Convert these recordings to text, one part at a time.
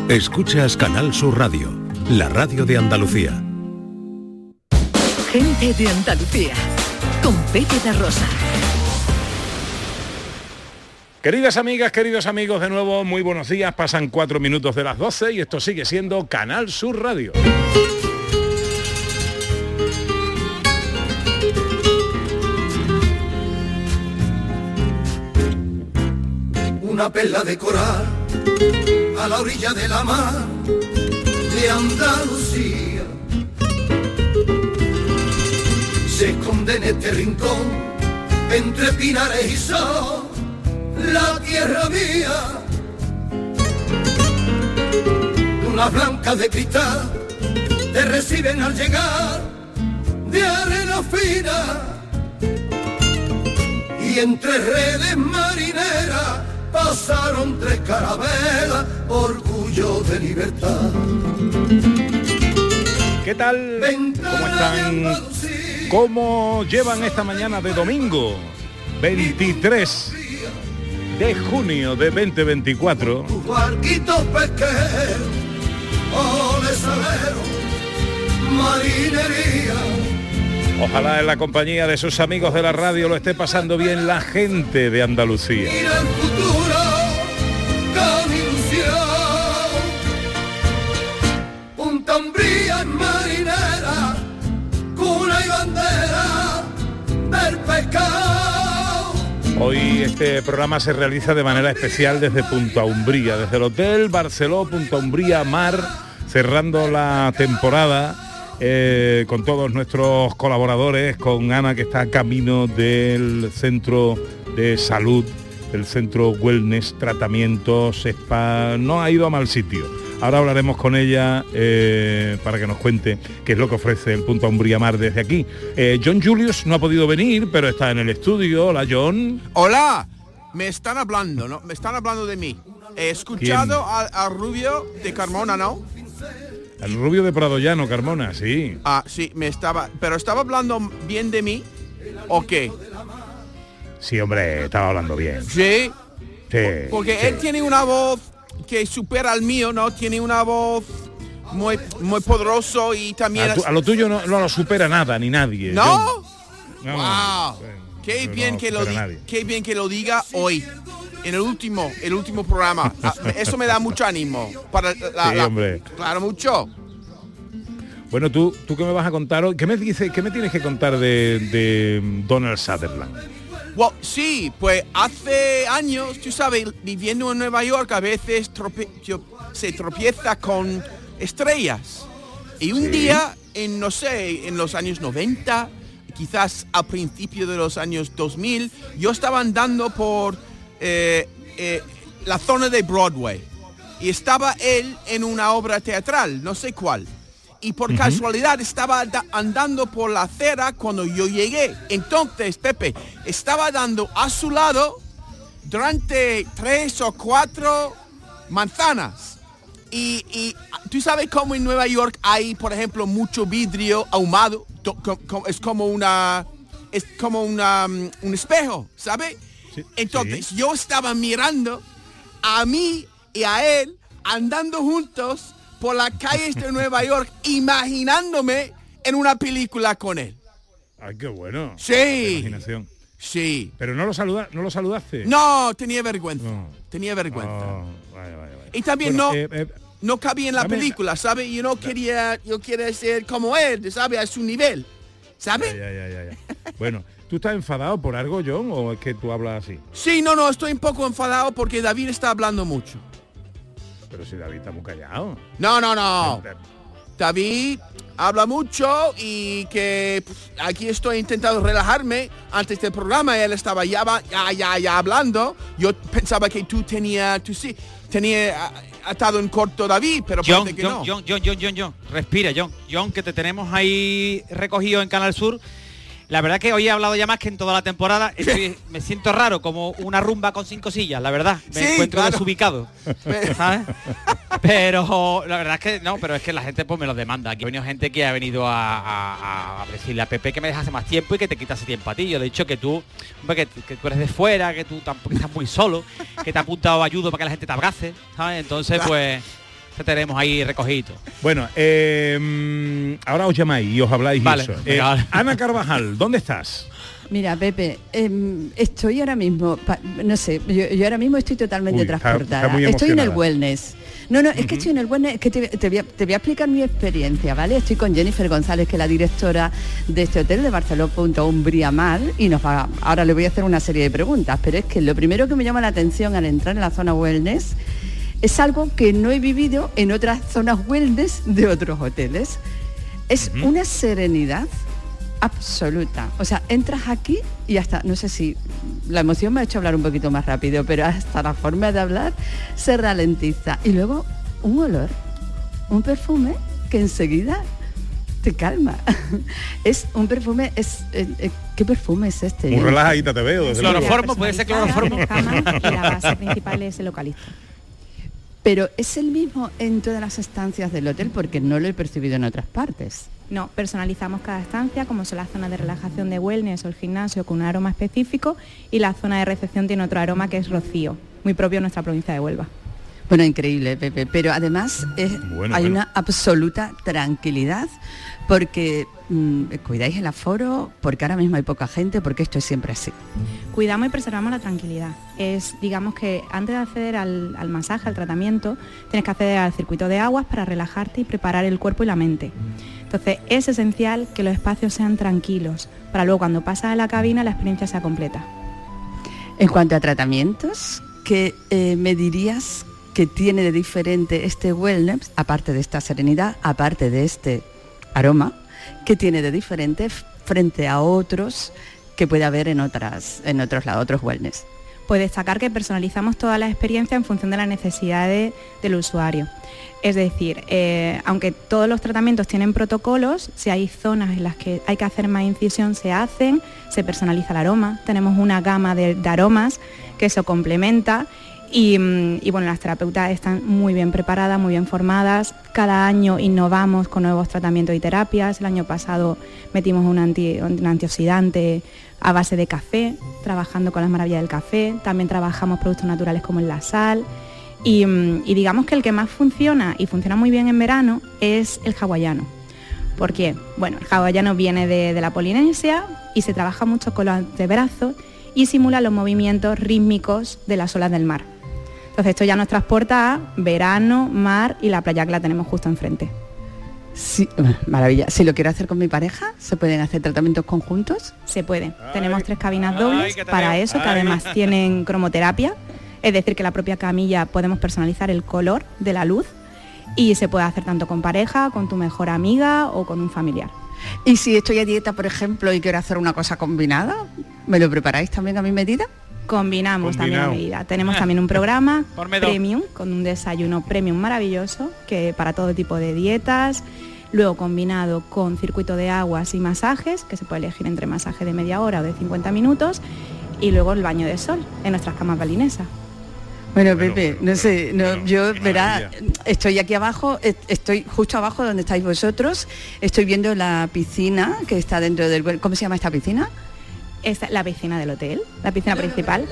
Escuchas Canal Sur Radio, la radio de Andalucía. Gente de Andalucía, con Pepe da Rosa. Queridas amigas, queridos amigos, de nuevo, muy buenos días. Pasan 4 minutos de las 12 y esto sigue siendo Canal Sur Radio. Una perla de coral a la orilla de la mar de Andalucía se esconde en este rincón entre pinares y sol, la tierra mía. Unas blancas de cristal te reciben al llegar de arena fina y entre redes marineras pasaron 3 carabelas, orgullo de libertad. ¿Qué tal? ¿Cómo están? ¿Cómo llevan esta mañana de domingo? 23 de junio de 2024. Tus barquitos pesqueros, ole salero, marinería. Ojalá en la compañía de sus amigos de la radio lo esté pasando bien la gente de Andalucía. Mira el futuro con ilusión. Punta Umbría es marinera, cuna y bandera del pescado. Hoy este programa se realiza de manera especial desde Punta Umbría, desde el Hotel Barceló Punta Umbría Mar, cerrando la temporada. Con todos nuestros colaboradores, con Ana, que está camino del centro de salud, del centro wellness, tratamientos, spa, no ha ido a mal sitio. Ahora hablaremos con ella para que nos cuente qué es lo que ofrece el Punta Umbría Mar desde aquí. John Julius no ha podido venir, pero está en el estudio. Hola, John. Hola, me están hablando, ¿no? Me están hablando de mí. He escuchado al Rubio de Carmona, ¿no? El Rubio de Pradollano, Carmona, sí. Ah, sí, pero estaba hablando bien de mí, ¿o qué? Sí, hombre, estaba hablando bien. Sí. Sí. Porque sí. él tiene una voz que supera al mío, ¿no? Tiene una voz muy, muy poderoso y también... A lo tuyo no lo supera nada, ni nadie. ¿No? No. Wow. Qué bien que lo diga hoy. En el último programa. Eso me da mucho ánimo. Hombre. Claro, mucho. Bueno, ¿tú qué me vas a contar hoy? ¿Qué me tienes que contar de Donald Sutherland? Well, sí, pues hace años, tú sabes, viviendo en Nueva York, a veces se tropieza con estrellas. Y un día, en los años 90, quizás al principio de los años 2000, yo estaba andando por... la zona de Broadway y estaba él en una obra teatral, no sé cuál, y por casualidad estaba andando por la acera cuando yo llegué. Entonces, Pepe, estaba dando a su lado durante 3 o 4 manzanas y tú sabes cómo en Nueva York hay, por ejemplo, mucho vidrio ahumado, es como un espejo, ¿sabes? Entonces yo estaba mirando a mí y a él andando juntos por las calles de Nueva York, imaginándome en una película con él. Ay, qué bueno. Sí. Imaginación. Sí. Pero no lo saludaste. No, tenía vergüenza. Vaya. Y también no cabía en la película, ¿sabes? Yo quería ser como él, ¿sabes? A su nivel, ¿sabes? Ya. Bueno. ¿Tú estás enfadado por algo, John, o es que tú hablas así? Sí, no, estoy un poco enfadado porque David está hablando mucho. Pero si David está muy callado. No. David habla mucho y que aquí estoy intentando relajarme antes del programa. Él estaba ya hablando. Yo pensaba que tú tenía atado en corto David, pero parece que no. John, respira, John, que te tenemos ahí recogido en Canal Sur. La verdad que hoy he hablado ya más que en toda la temporada. Me siento raro, como una rumba con 5 sillas, la verdad. Me encuentro desubicado, ¿sabes? Pero la verdad es que no, pero es que la gente pues me lo demanda. Aquí ha venido gente que ha venido a decirle a Pepe que me dejase más tiempo y que te quitase tiempo a ti. Yo le he dicho que tú, hombre, que tú eres de fuera, que tú tampoco estás muy solo, que te ha apuntado ayuda para que la gente te abrace, ¿sabes? Entonces, pues te tenemos ahí recogido. Bueno, ahora os llamáis y os habláis. Vale, eso. venga. Ana Carvajal, ¿dónde estás? Mira, Pepe, estoy ahora mismo, no sé, yo ahora mismo estoy totalmente transportada. está muy estoy en el emocionada. wellness. No, es que estoy en el wellness, es que te voy a explicar mi experiencia, ¿vale? Estoy con Jennifer González, que es la directora de este hotel de Barceló.Umbria Mar, y ahora le voy a hacer una serie de preguntas, pero es que lo primero que me llama la atención al entrar en la zona wellness es algo que no he vivido en otras zonas wellness de otros hoteles. Es una serenidad absoluta. O sea, entras aquí y hasta, no sé si la emoción me ha hecho hablar un poquito más rápido, pero hasta la forma de hablar se ralentiza. Y luego un olor, un perfume que enseguida te calma. Es un perfume, ¿qué perfume es este? Muy relajadita te veo. Desde luego. Cloroformo, puede ser cloroformo. Y la base principal es el eucalipto. Pero es el mismo en todas las estancias del hotel, porque no lo he percibido en otras partes. No, personalizamos cada estancia, como son las zonas de relajación de wellness o el gimnasio con un aroma específico, y la zona de recepción tiene otro aroma que es rocío, muy propio de nuestra provincia de Huelva. Bueno, increíble, Pepe, pero además hay una absoluta tranquilidad, porque cuidáis el aforo, porque ahora mismo hay poca gente, porque esto es siempre así. Cuidamos y preservamos la tranquilidad. Digamos que antes de acceder al masaje, al tratamiento, tienes que acceder al circuito de aguas para relajarte y preparar el cuerpo y la mente. Entonces es esencial que los espacios sean tranquilos, para luego cuando pasas a la cabina la experiencia sea completa. En cuanto a tratamientos, ¿qué me dirías que tiene de diferente este wellness, aparte de esta serenidad, aparte de este aroma, que tiene de diferente frente a otros que puede haber en otros lados, otros wellness? Pues destacar que personalizamos toda la experiencia en función de las necesidades del usuario. Es decir, aunque todos los tratamientos tienen protocolos, si hay zonas en las que hay que hacer más incisión, se hacen, se personaliza el aroma, tenemos una gama de aromas que se complementa. Y bueno, las terapeutas están muy bien preparadas, muy bien formadas. Cada año innovamos con nuevos tratamientos y terapias. El año pasado metimos un antioxidante a base de café, trabajando con las maravillas del café. También trabajamos productos naturales como la sal. Y digamos que el que más funciona y funciona muy bien en verano es el hawaiano. ¿Por qué? Bueno, el hawaiano viene de la Polinesia y se trabaja mucho con los antebrazos y simula los movimientos rítmicos de las olas del mar. Entonces esto ya nos transporta a verano, mar y la playa que la tenemos justo enfrente. Sí, maravilla. Si lo quiero hacer con mi pareja, ¿se pueden hacer tratamientos conjuntos? Se puede. Tenemos 3 cabinas dobles para eso, que además tienen cromoterapia, es decir, que la propia camilla podemos personalizar el color de la luz y se puede hacer tanto con pareja, con tu mejor amiga o con un familiar. Y si estoy a dieta, por ejemplo, y quiero hacer una cosa combinada, ¿me lo preparáis también a mi medida? Combinamos también a medida. Tenemos también un programa premium con un desayuno premium maravilloso que para todo tipo de dietas, luego combinado con circuito de aguas y masajes, que se puede elegir entre masaje de media hora o de 50 minutos, y luego el baño de sol en nuestras camas balinesas. Bueno, Pepe, no sé, yo verá, estoy aquí abajo, estoy justo abajo donde estáis vosotros, estoy viendo la piscina que está dentro del... ¿Cómo se llama esta piscina? Es la piscina del hotel, la piscina principal,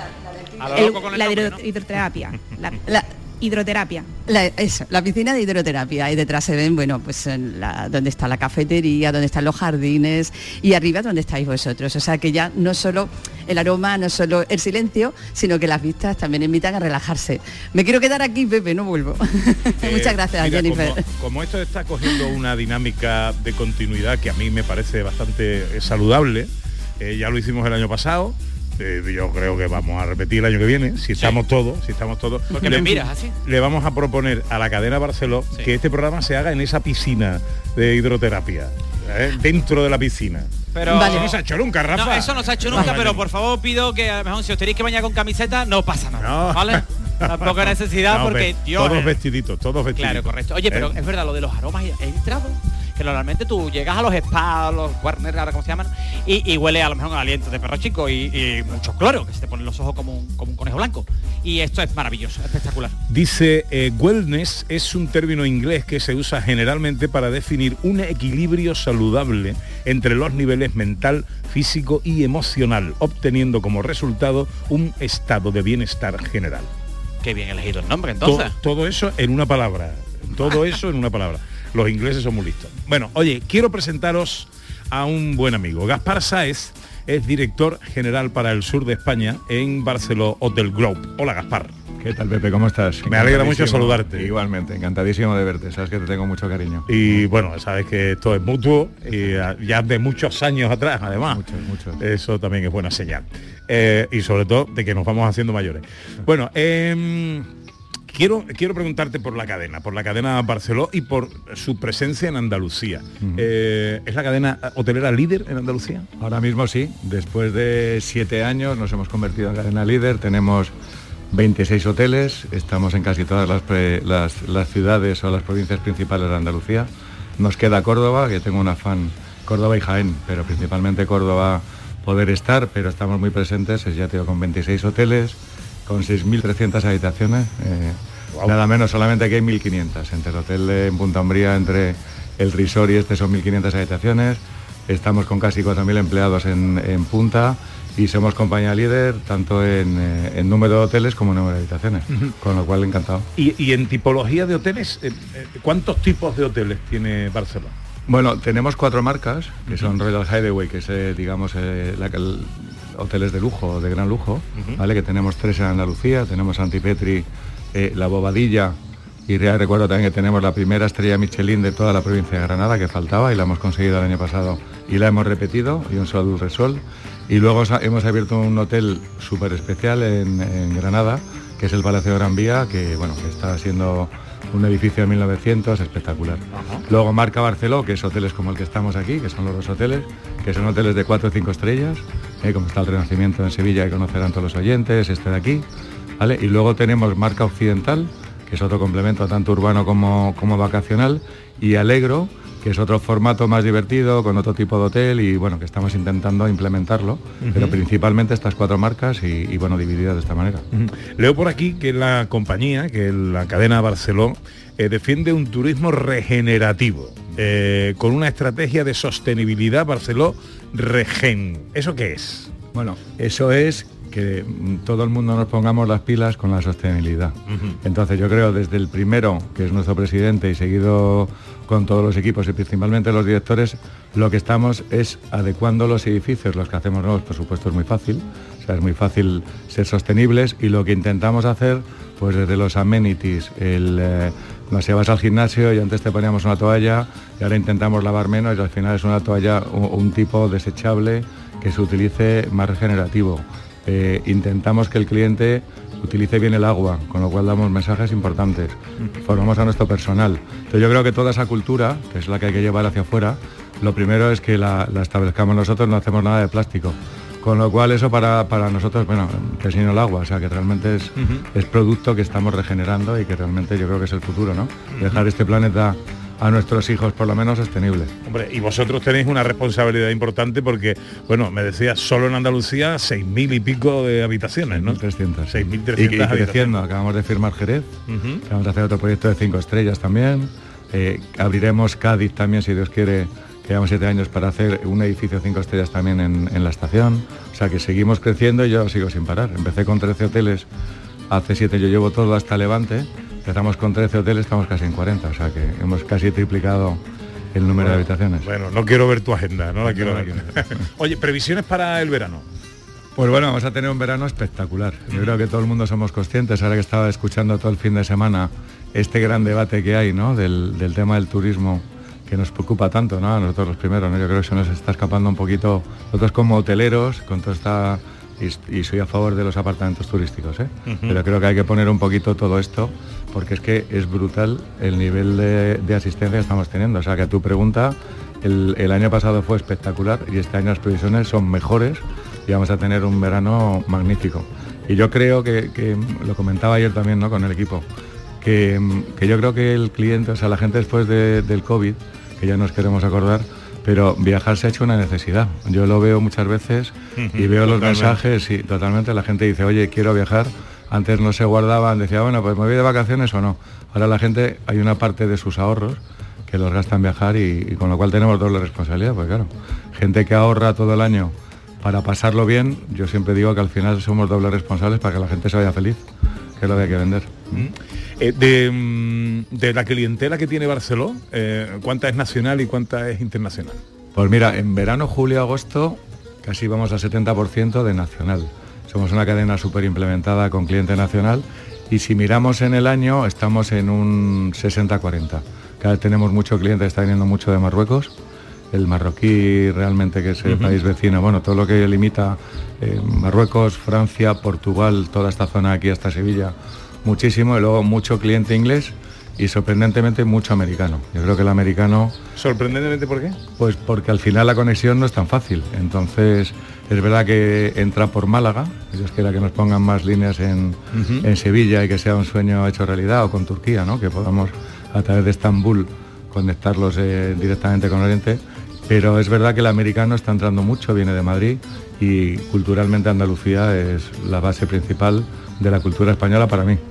la hidroterapia, hidroterapia. La piscina de hidroterapia, y detrás se ven, bueno, pues donde está la cafetería, donde están los jardines, y arriba donde estáis vosotros. O sea que ya no solo el aroma, no solo el silencio, sino que las vistas también invitan a relajarse. Me quiero quedar aquí, Pepe, no vuelvo. Muchas gracias, mira, Jennifer. Como esto está cogiendo una dinámica de continuidad que a mí me parece bastante saludable, ya lo hicimos el año pasado. Yo creo que vamos a repetir el año que viene, si estamos todos. Porque me miras así. Le vamos a proponer a la cadena Barceló que este programa se haga en esa piscina de hidroterapia, dentro de la piscina. Pero vale. Eso no se ha hecho nunca, Rafa. No, eso no se ha hecho nunca, pero por favor pido que a lo mejor si os tenéis que bañar con camiseta, no pasa nada, no. ¿Vale? Tampoco hay necesidad porque Dios... Todos vestiditos. Claro, correcto. Oye, pero es verdad, lo de los aromas, he entrado, que normalmente tú llegas a los spas, los Warner, ahora cómo se llaman, y huele a lo mejor a aliento de perro chico y mucho cloro, que se te ponen los ojos como un conejo blanco. Y esto es maravilloso, espectacular. Dice, wellness es un término inglés que se usa generalmente para definir un equilibrio saludable entre los niveles mental, físico y emocional, obteniendo como resultado un estado de bienestar general. Qué bien elegido el nombre, entonces. Todo eso en una palabra. Todo eso en una palabra. Los ingleses son muy listos. Bueno, oye, quiero presentaros a un buen amigo. Gaspar Sáez es director general para el sur de España en Barceló Hotel Group. Hola, Gaspar. ¿Qué tal, Pepe? ¿Cómo estás? Me alegra mucho saludarte. Igualmente, encantadísimo de verte. Sabes que te tengo mucho cariño. Y bueno, sabes que esto es mutuo y ya de muchos años atrás, además. Muchos. Eso también es buena señal. Y sobre todo de que nos vamos haciendo mayores. Bueno, quiero preguntarte por la cadena Barceló y por su presencia en Andalucía. ¿Es la cadena hotelera líder en Andalucía? Ahora mismo sí. Después de 7 años nos hemos convertido en cadena líder. Tenemos 26 hoteles, estamos en casi todas las ciudades o las provincias principales de Andalucía. Nos queda Córdoba, que tengo un afán, Córdoba y Jaén, pero principalmente Córdoba poder estar, pero estamos muy presentes, ya te digo, con 26 hoteles, con 6.300 habitaciones, wow. Nada menos, solamente aquí hay 1.500, entre el hotel en Punta Umbría, entre el resort y este son 1.500 habitaciones, estamos con casi 4.000 empleados en Punta, y somos compañía líder tanto en número de hoteles como en número de habitaciones, con lo cual encantado. ¿Y en tipología de hoteles, cuántos tipos de hoteles tiene Barcelona? Bueno, tenemos 4 marcas, que son Royal Hideaway, que es, digamos, hoteles de lujo, de gran lujo, ¿vale? Que tenemos 3 en Andalucía, tenemos Santipetri, La Bobadilla, y recuerdo también que tenemos la primera estrella Michelin de toda la provincia de Granada, que faltaba, y la hemos conseguido el año pasado, y la hemos repetido, y un Sol Resol. Y luego hemos abierto un hotel súper especial en Granada, que es el Palacio de Gran Vía, que bueno, que está siendo un edificio de 1900 espectacular. Luego marca Barceló, que es hoteles como el que estamos aquí, que son los 2 hoteles, que son hoteles de 4 o 5 estrellas, como está el Renacimiento en Sevilla, que conocerán todos los oyentes, este de aquí, ¿vale? Y luego tenemos marca Occidental, que es otro complemento tanto urbano como vacacional, y Alegro, que es otro formato más divertido, con otro tipo de hotel, y bueno, que estamos intentando implementarlo, pero principalmente estas 4 marcas y bueno, divididas de esta manera. Leo por aquí que la compañía, que la cadena Barceló, defiende un turismo regenerativo, con una estrategia de sostenibilidad Barceló Regen. ¿Eso qué es? Bueno, eso es que todo el mundo nos pongamos las pilas con la sostenibilidad. Entonces yo creo desde el primero, que es nuestro presidente, y seguido con todos los equipos y principalmente los directores, lo que estamos es adecuando los edificios, los que hacemos nuevos, por supuesto es muy fácil, o sea, es muy fácil ser sostenibles, y lo que intentamos hacer, pues desde los amenities, nos llevas al gimnasio y antes te poníamos una toalla y ahora intentamos lavar menos y al final es una toalla, un tipo desechable que se utilice más regenerativo. Intentamos que el cliente utilice bien el agua, con lo cual damos mensajes importantes, formamos a nuestro personal. Entonces yo creo que toda esa cultura, que es la que hay que llevar hacia afuera, lo primero es que la establezcamos nosotros, no hacemos nada de plástico, con lo cual eso para nosotros, bueno, que es sino el agua, o sea que realmente es producto que estamos regenerando y que realmente yo creo que es el futuro, ¿no? Dejar este planeta a nuestros hijos por lo menos sostenible. Hombre, y vosotros tenéis una responsabilidad importante porque, bueno, me decías, solo en Andalucía 6.000 y pico de habitaciones, ¿no? 300. 6.300 y creciendo, acabamos de firmar Jerez, vamos a hacer otro proyecto de 5 estrellas también, abriremos Cádiz también, si Dios quiere, que llevamos 7 años para hacer un edificio 5 estrellas también en la estación, o sea que seguimos creciendo y yo sigo sin parar. Empecé con 13 hoteles, hace 7 yo llevo todo hasta Levante. Empezamos con 13 hoteles, estamos casi en 40, o sea que hemos casi triplicado el número de habitaciones. Bueno, no quiero ver tu agenda, no la quiero ver. Oye, ¿previsiones para el verano? Pues bueno, vamos a tener un verano espectacular. Yo creo que todo el mundo somos conscientes, ahora que estaba escuchando todo el fin de semana este gran debate que hay, ¿no? Del tema del turismo, que nos preocupa tanto, ¿no? A nosotros los primeros, ¿no? Yo creo que se nos está escapando un poquito, nosotros como hoteleros, con toda esta... Y soy a favor de los apartamentos turísticos, pero creo que hay que poner un poquito todo esto, porque es que es brutal el nivel de asistencia que estamos teniendo. O sea, que a tu pregunta, el año pasado fue espectacular y este año las previsiones son mejores y vamos a tener un verano magnífico. Y yo creo que lo comentaba ayer también, ¿no?, con el equipo, que yo creo que el cliente, o sea, la gente después del COVID, que ya nos queremos acordar, pero viajar se ha hecho una necesidad. Yo lo veo muchas veces y veo los mensajes y totalmente la gente dice, oye, quiero viajar. Antes no se guardaban, decía, bueno, pues me voy de vacaciones o no. Ahora la gente, hay una parte de sus ahorros que los gasta en viajar y con lo cual tenemos doble responsabilidad, pues claro, gente que ahorra todo el año para pasarlo bien, yo siempre digo que al final somos doble responsables para que la gente se vaya feliz, que es lo que hay que vender. de la clientela que tiene Barceló, ¿cuánta es nacional y cuánta es internacional? Pues mira, en verano, julio, agosto, casi vamos al 70% de nacional. Somos una cadena súper implementada con cliente nacional y si miramos en el año estamos en un 60-40. Cada vez tenemos mucho cliente, está viniendo mucho de Marruecos, el marroquí realmente que es el país vecino, bueno, todo lo que limita Marruecos, Francia, Portugal, toda esta zona aquí hasta Sevilla, muchísimo, y luego mucho cliente inglés y sorprendentemente mucho americano. Yo creo que el americano... ¿Sorprendentemente por qué? Pues porque al final la conexión no es tan fácil, entonces es verdad que entra por Málaga, Dios quiera que nos pongan más líneas en Sevilla y que sea un sueño hecho realidad, o con Turquía, ¿no? Que podamos a través de Estambul conectarlos directamente con Oriente, pero es verdad que el americano está entrando mucho, viene de Madrid y culturalmente Andalucía es la base principal de la cultura española para mí.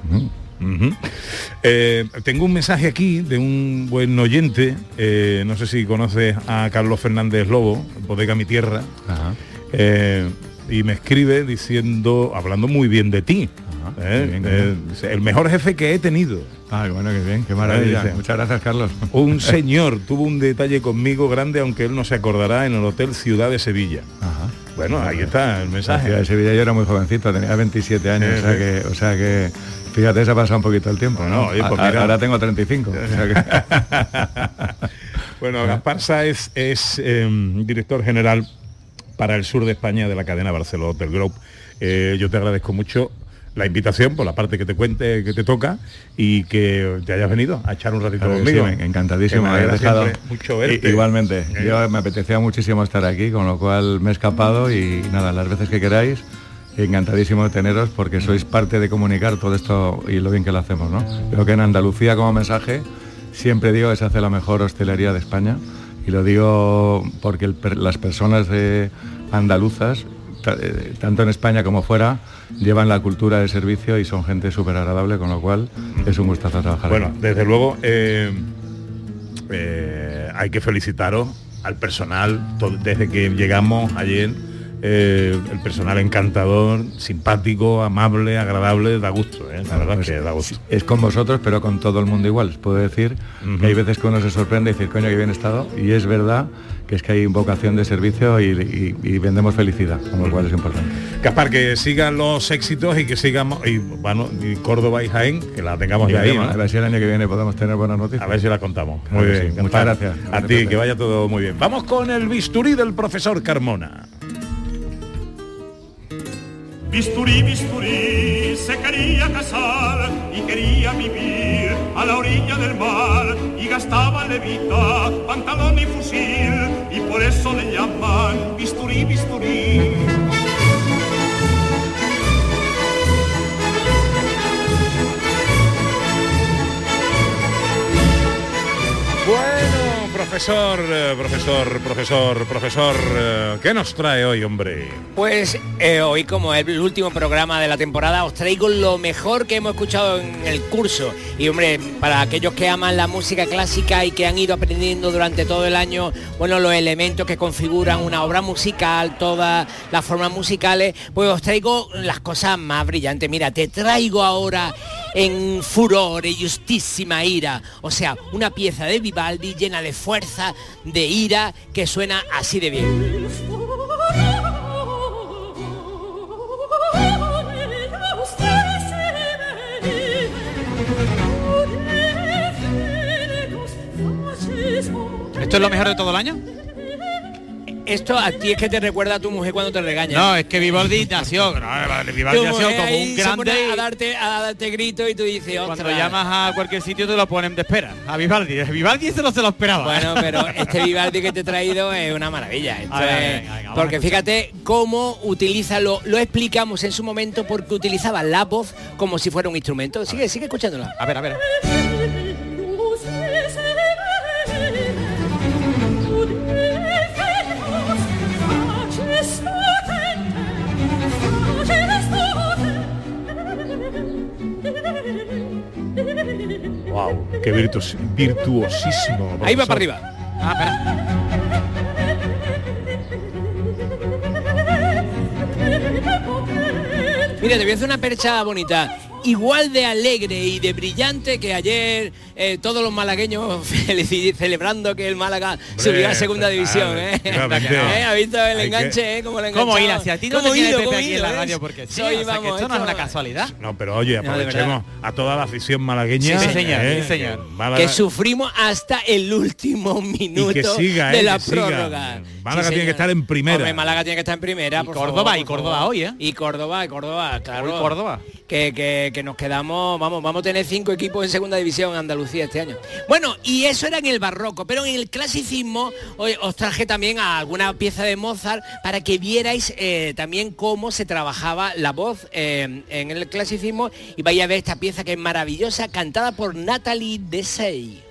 Tengo un mensaje aquí de un buen oyente, no sé si conoces a Carlos Fernández Lobo, Bodega Mi Tierra. Ajá. Y me escribe diciendo, hablando muy bien de ti. El mejor jefe que he tenido. Ah, bueno, qué bien, qué maravilla. Muchas gracias, Carlos. Un señor tuvo un detalle conmigo grande, aunque él no se acordará, en el Hotel Ciudad de Sevilla. Ajá. Bueno, ahí está el mensaje. La Ciudad de Sevilla yo era muy jovencito, tenía 27 años, o sea que fíjate, se ha pasado un poquito el tiempo, ¿no? Oye, pues mira, ahora tengo 35. O sea que... Bueno, Gaspar Sáez es director general para el sur de España de la cadena Barceló Hotel Group. Yo te agradezco mucho la invitación por la parte que te cuente, que te toca, y que te hayas venido a echar un ratito conmigo. Sí, encantadísimo, me habéis dejado mucho verte. Igualmente, yo me apetecía muchísimo estar aquí, con lo cual me he escapado y nada, las veces que queráis, encantadísimo de teneros porque sois parte de comunicar todo esto y lo bien que lo hacemos, ¿no? Creo que en Andalucía, como mensaje, siempre digo que se hace la mejor hostelería de España, y lo digo porque las personas andaluzas, tanto en España como fuera, llevan la cultura de servicio y son gente súper agradable, con lo cual es un gustazo trabajar. Bueno, aquí. Desde luego hay que felicitaros al personal, desde que llegamos ayer, el personal encantador, simpático, amable, agradable, da gusto, la verdad pues que da gusto. Es con vosotros, pero con todo el mundo igual. Puedo decir que hay veces que uno se sorprende y decir, coño, que bien he estado, y es verdad que es que hay vocación de servicio y vendemos felicidad, con lo cual es importante. Gaspar, que sigan los éxitos y que sigamos, y bueno, y Córdoba y Jaén, que la tengamos ya ahí, ¿no? A ver si el año que viene podemos tener buenas noticias. A ver si la contamos. Muy bien, sí. Muchas gracias. A ti, que vaya todo muy bien. Vamos con el bisturí del profesor Carmona. Bisturí, bisturí, se quería casar y quería vivir a la orilla del mar y gastaba levita, pantalón y fusil y por eso le llaman bisturí, bisturí. Bueno, profesor, ¿qué nos trae hoy, hombre? Pues hoy, como es el último programa de la temporada, os traigo lo mejor que hemos escuchado en el curso. Y hombre, para aquellos que aman la música clásica y que han ido aprendiendo durante todo el año, bueno, los elementos que configuran una obra musical, todas las formas musicales, pues os traigo las cosas más brillantes. Mira, te traigo ahora en furor y justísima ira, o sea, una pieza de Vivaldi llena de fuerza, de ira, que suena así de bien. ¿Esto es lo mejor de todo el año? Esto a ti es que te recuerda a tu mujer cuando te regaña. No, es que Vivaldi nació, Vivaldi nació como un grande. A darte grito y tú dices, ostras. Cuando llamas a cualquier sitio te lo ponen de espera. A Vivaldi eso no se lo esperaba. Bueno, pero este Vivaldi que te he traído es una maravilla. Venga, porque fíjate cómo utiliza, lo explicamos en su momento, porque utilizaba la voz como si fuera un instrumento. Sigue escuchándola. A ver. Wow, qué virtuosísimo. Ahí va para arriba. Mira, te voy a hacer una percha bonita. igual de alegre y de brillante que ayer todos los malagueños celebrando que el Málaga subió a segunda división. ¿Ha visto el enganche? ¿Cómo le ¿Cómo ir hacia ti? No te tiene Pepe aquí en la radio porque sí, Soy, o sea, que esto no es una casualidad. No, pero oye, aprovechemos a toda la afición malagueña. Sí, señor. Que sufrimos hasta el último minuto que siga, de la prórroga. Málaga tiene que estar en primera. Hombre, Málaga tiene que estar en primera. Y Córdoba hoy, ¿eh? Y Córdoba, claro. Hoy Córdoba. Que nos quedamos, vamos a tener 5 equipos en segunda división en Andalucía este año. Bueno, y eso era en el barroco, pero en el clasicismo hoy os traje también a alguna pieza de Mozart para que vierais también cómo se trabajaba la voz en el clasicismo y vais a ver esta pieza que es maravillosa, cantada por Nathalie Dessay.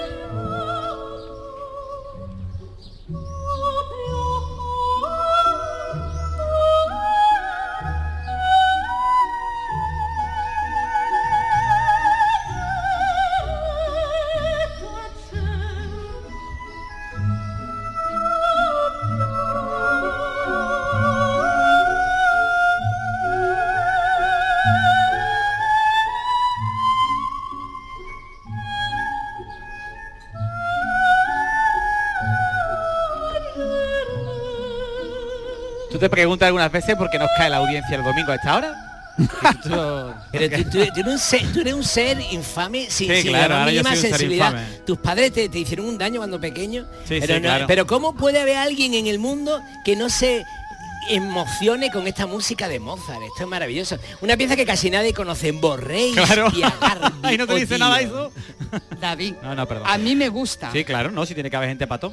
Tú te preguntas algunas veces por qué nos cae la audiencia el domingo a esta hora. Pero tú eres un ser infame sin claro, la mínima sensibilidad. Infame. Tus padres te hicieron un daño cuando pequeño. Claro. Pero ¿cómo puede haber alguien en el mundo que no se emocione con esta música de Mozart? Esto es maravilloso. Una pieza que casi nadie conoce, Borrell y a Garbi. Ahí no te dice nada eso. David, no, perdón. a mí me gusta. Sí, claro, no, si tiene que haber gente pato.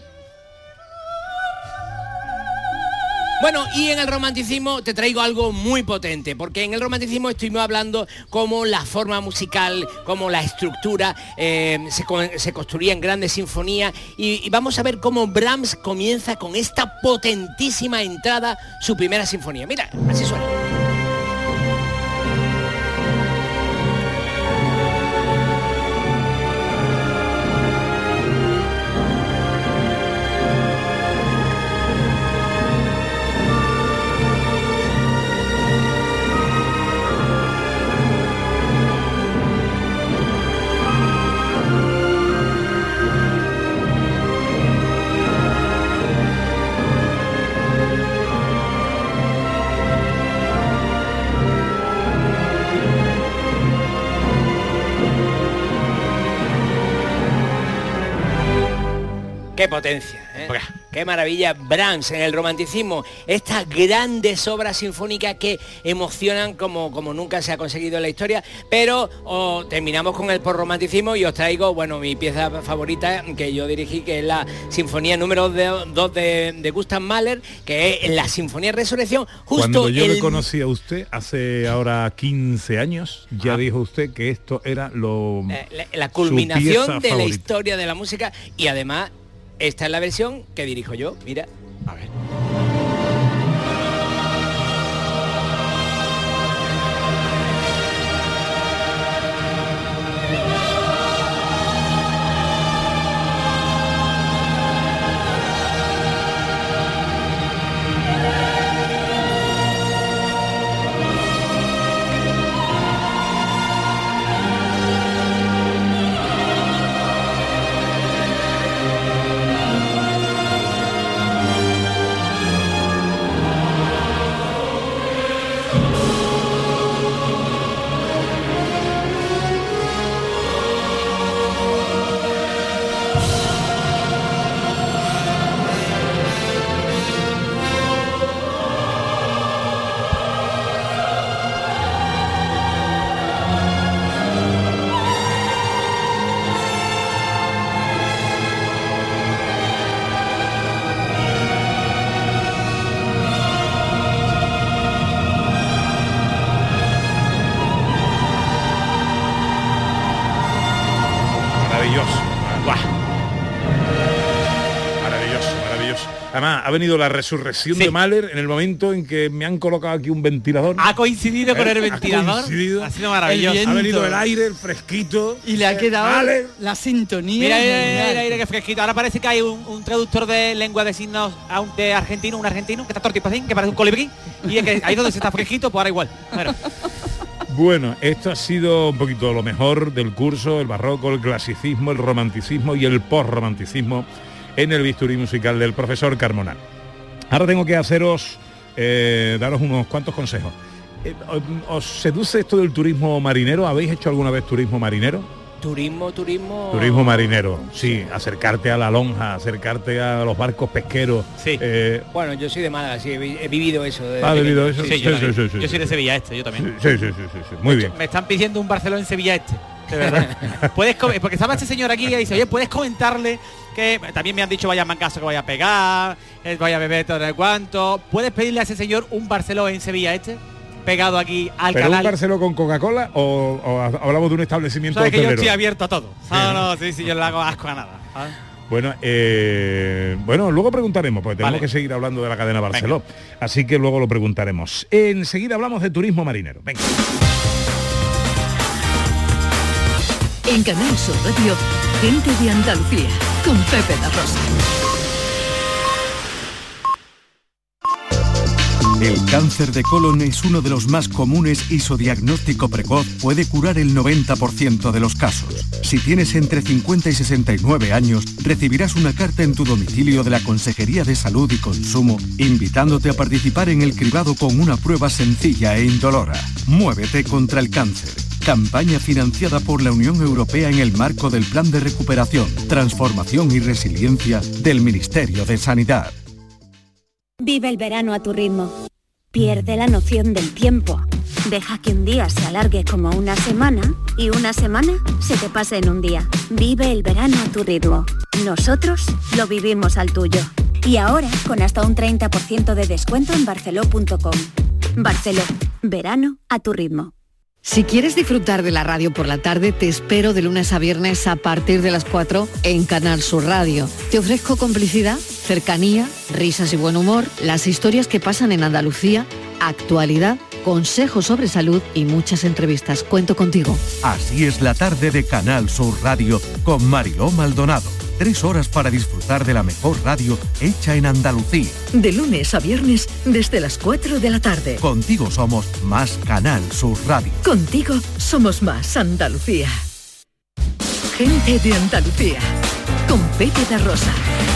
Bueno, y en el romanticismo te traigo algo muy potente, porque en el romanticismo estuvimos hablando cómo la forma musical, cómo la estructura se construía en grandes sinfonías, y vamos a ver cómo Brahms comienza con esta potentísima entrada, su primera sinfonía. Mira, así suena. ¡Qué potencia! ¡Qué maravilla! Brahms en el romanticismo, estas grandes obras sinfónicas que emocionan como nunca se ha conseguido en la historia, pero terminamos con el postromanticismo y os traigo, bueno, mi pieza favorita que yo dirigí, que es la sinfonía número 2 de Gustav Mahler, que es la Sinfonía de Resurrección. Justo cuando yo le conocí a usted hace ahora 15 años, ya dijo usted que esto era la culminación de la historia de la música, y además esta es la versión que dirijo yo, mira. A ver. Además, ha venido la resurrección de Mahler en el momento en que me han colocado aquí un ventilador. Ha coincidido con el ventilador. Ha sido maravilloso. Ha venido el aire, el fresquito. Y le ha quedado la sintonía. Mira, el aire que fresquito. Ahora parece que hay un traductor de lengua de signos de argentino, un argentino, que está todo el tiempo así, que parece un colibrí. Y es que ahí donde se está fresquito, pues ahora igual. Claro. Bueno, esto ha sido un poquito lo mejor del curso, el barroco, el clasicismo, el romanticismo y el postromanticismo en el bisturí musical del profesor Carmona. Ahora tengo que daros unos cuantos consejos. ¿Os seduce esto del turismo marinero? ¿Habéis hecho alguna vez turismo marinero? Turismo marinero, sí, acercarte a la lonja, acercarte a los barcos pesqueros. Sí. Bueno, yo soy de Málaga, sí, he vivido eso. ¿Vivido eso? Sí, yo soy de Sevilla Este, yo también. Sí, muy bien. Me están pidiendo un Barcelona en Sevilla Este, de verdad. Porque estaba este señor aquí y dice, oye, ¿puedes comentarle que también me han dicho vaya a mancaso que vaya a pegar, vaya a beber todo el cuanto? ¿Puedes pedirle a ese señor un Barcelona en Sevilla Este? Pegado aquí al ¿Pero canal. un Barceló con Coca-Cola o hablamos de un establecimiento hotelero? Que yo estoy abierto a todo. Sí, yo no le hago asco a nada. Bueno, luego preguntaremos, porque tenemos que seguir hablando de la cadena Barceló. Venga. Así que luego lo preguntaremos. Enseguida hablamos de turismo marinero. Venga. En Canal Sur Radio, Gente de Andalucía, con Pepe da Rosa. El cáncer de colon es uno de los más comunes y su diagnóstico precoz puede curar el 90% de los casos. Si tienes entre 50 y 69 años, recibirás una carta en tu domicilio de la Consejería de Salud y Consumo invitándote a participar en el cribado con una prueba sencilla e indolora. Muévete contra el cáncer. Campaña financiada por la Unión Europea en el marco del Plan de Recuperación, Transformación y Resiliencia del Ministerio de Sanidad. Vive el verano a tu ritmo. Pierde la noción del tiempo. Deja que un día se alargue como una semana y una semana se te pase en un día. Vive el verano a tu ritmo. Nosotros lo vivimos al tuyo. Y ahora con hasta un 30% de descuento en barceló.com. Barceló. Verano a tu ritmo. Si quieres disfrutar de la radio por la tarde, te espero de lunes a viernes a partir de las 4 en Canal Sur Radio. Te ofrezco complicidad, cercanía, risas y buen humor, las historias que pasan en Andalucía, actualidad, consejos sobre salud y muchas entrevistas. Cuento contigo. Así es la tarde de Canal Sur Radio con Mariló Maldonado. 3 horas para disfrutar de la mejor radio hecha en Andalucía. De lunes a viernes desde las 4 de la tarde. Contigo somos más Canal Sur Radio. Contigo somos más Andalucía. Gente de Andalucía con Pepe da Rosa.